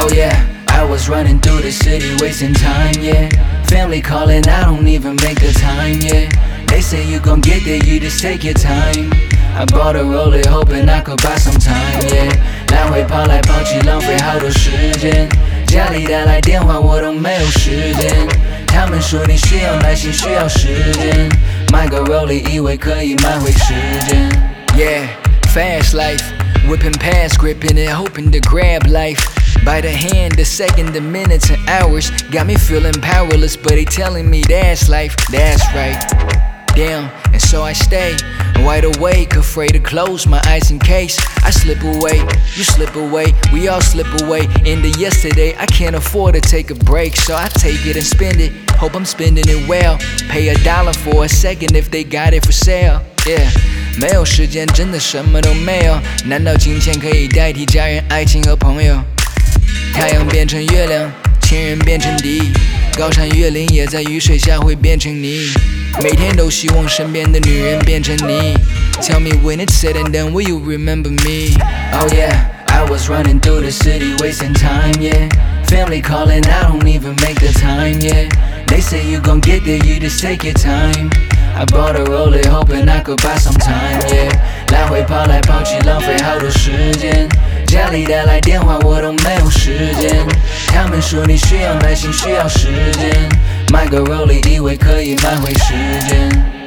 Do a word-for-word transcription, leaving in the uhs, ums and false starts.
Oh yeah, I was running through the city wasting time, yeah. Family calling, I don't even make the time, yeah. They say you gon' get there, you just take your time. I bought a roller hoping I could buy some time, yeah. 来回跑来跑去浪费好多时间，家里打来电话我都没有时间。他们说你需要耐心，需要时间，买个 roller 以为可以买回时间。Yeah, fast life, whipping past, gripping it, hoping to grab life by the hand, the second, the minutes and hours. Got me feeling powerless, but they telling me that's life, that's right. Damn, and so I stay wide awake, afraid to close my eyes in case I slip away, you slip away, we all slip away into yesterday. I can't afford to take a break, so I take it and spend it. Hope I'm spending it well. Pay a dollar for a second if they got it for sale. Yeah, 没有时间真的什么都没有，难道金钱可以代替家人、爱情和朋友？太阳变成月亮，情人变成敌，高山越岭也在雨水下会变成泥。每天都希望身边的女人变成你。Tell me when it's said and done, will you remember me? Oh yeah, I was running through the city wasting time, yeah. Family calling, I don't even make the time, yeah. They say you gon' get there, you just take your time. I bought a roller hoping I could buy some time, yeah. 来回跑来跑去浪费好多时间，家里打来电话我都没有时间。他们说你需要耐心，需要时间，买个 roller 以为可以买回时间。